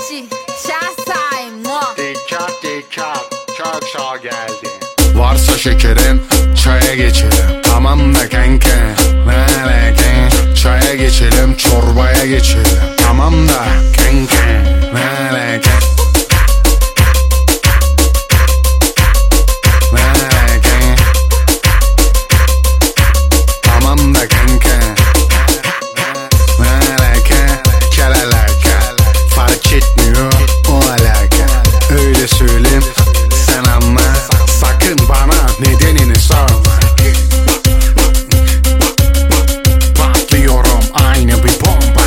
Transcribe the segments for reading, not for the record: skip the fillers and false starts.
Gucci, şahsayım no. Dikkat dikkat, çok şa geldi. Varsa şekerin çaya geçelim. Tamam da kanka, ne alaka? Çaya geçelim, çorbaya geçelim. Tamam da kanka, ne alaka? Ne alaka? Tamam da kanka, ne alaka? Kel alaka, fark etmiyor o alaka. Öyle söyleyeyim sen anla, sakın bana nedenini sorma. Patlıyorum aynı bir bomba.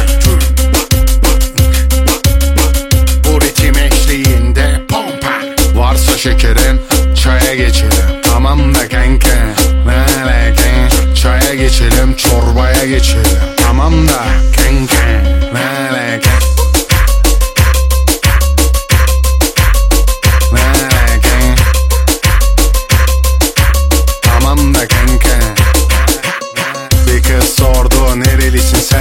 Bu ritim eşliğinde pompa. Varsa şekerin çaya geçelim. Tamam da kanka, ne alaka? Çaya geçelim, çorbaya geçelim. Tamam da kanka, ne alaka? Ne alaka? Tamam da kanka. Bir kız sordu nerelisin sen?